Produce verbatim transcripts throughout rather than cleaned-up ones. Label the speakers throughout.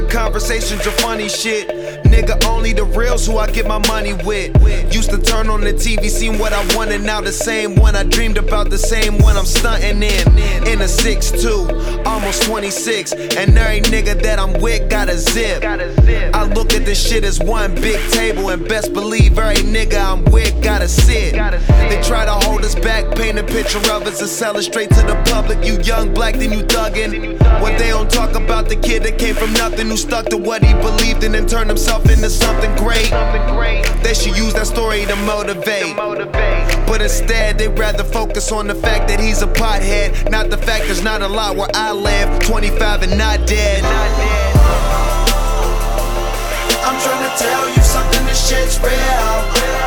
Speaker 1: conversations are funny shit. Nigga, only the reals who I get my money with. Used to turn on the T V, seen what I wanted, now the same one I dreamed about, the same one I'm stunting in. In a six two, almost twenty-six, and every nigga that I'm with got a zip. I look at this shit as one big table, and best believe every nigga I'm with gotta sit. They try to hold us back, paint a picture of us and sell it straight to the public. You young black, then you thuggin'. What they don't talk about the kid that came from nothing, who stuck to what he believed in and turned himself into something great. They should use that story to motivate, but instead they rather focus on the fact that he's a pothead, not the fact there's not a lot where I live, twenty-five and not dead.
Speaker 2: I'm trying to tell you something, this shit's real.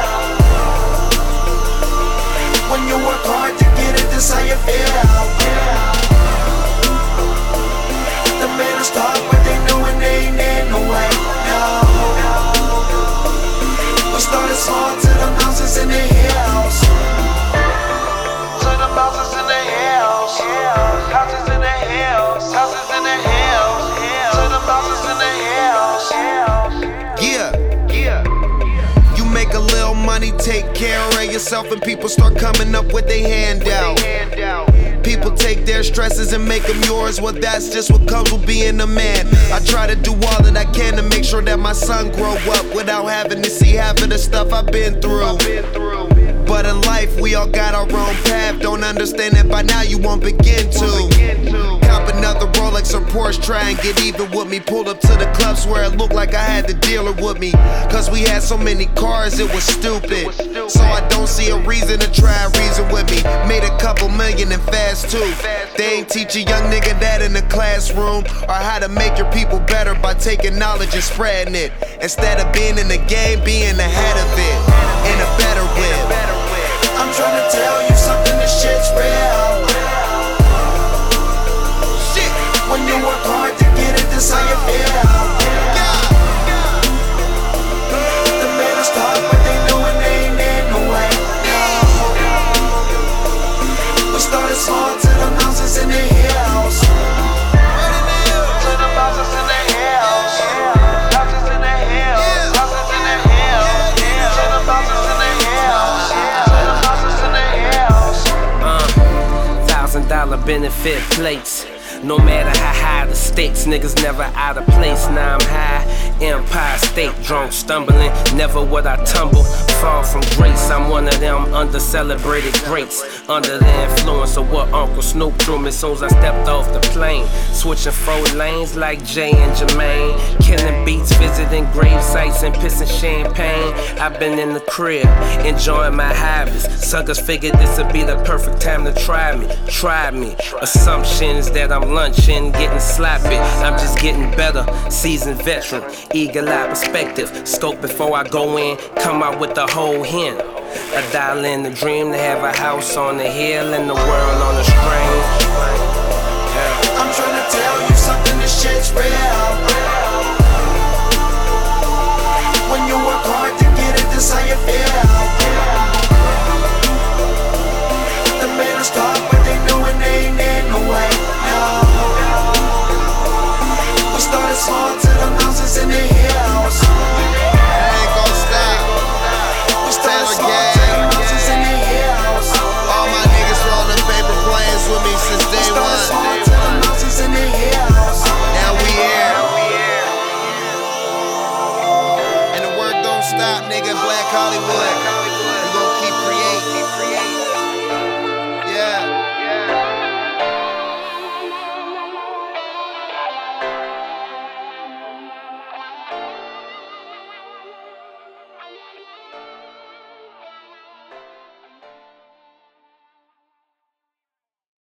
Speaker 2: When you work hard to get it, this how you feel. The men start what they know and they ain't in no way, no. We started small to the mountains in the hills. To the mountains in the hills. Houses in the hills. Houses in the hills. To the mountains in the hills.
Speaker 1: Yeah, yeah. You make a little money, take care of yourself, and people start coming up with their handout. People take their stresses and make them yours. Well, that's just what comes with being a man. I try to do all that I can to make sure that my son grow up without having to see half of the stuff I've been through. But in life, we all got our own path. Don't understand that by now, you won't begin to. Cop another Rolex or Porsche, try and get even with me. Pulled up to the clubs where it looked like I had the dealer with me. Cause we had so many cars, it was stupid. So I don't see a reason to try and reason with me. Made a couple million and fast too. They ain't teach a young nigga that in the classroom, or how to make your people better by taking knowledge and spreading it. Instead of being in the game, being ahead of it, in a better way.
Speaker 2: I'm trying to tell you something, this shit's real.
Speaker 1: Shit.
Speaker 2: When you work hard to get it, this how you feel. The men start what they know and they ain't in no way, no. We started small to the mountains in the hills. To the mountains in the hills. Houses in the hills. Houses in the hills. To the mountains in the hills.
Speaker 3: Thousand dollar benefit plates. No matter how high the stakes, niggas never out of place. Now I'm high, Empire State, drunk, stumbling. Never would I tumble, fall from grace. I'm one of them under-celebrated greats. Under the influence of what Uncle Snoop threw me soon as I stepped off the plane. Switching four lanes like Jay and Jermaine. Killing beats, visiting grave sites and pissing champagne. I've been in the crib, enjoying my hobbies. Suckers figured this would be the perfect time to try me. Try me. Assumptions that I'm lunching, getting sloppy. I'm just getting better, seasoned veteran, eagle-eye perspective. Scope before I go in, come out with the whole hint. I dial in the dream to have a house on the hill and the world on the string.
Speaker 2: I'm trying to tell you something, this shit's real.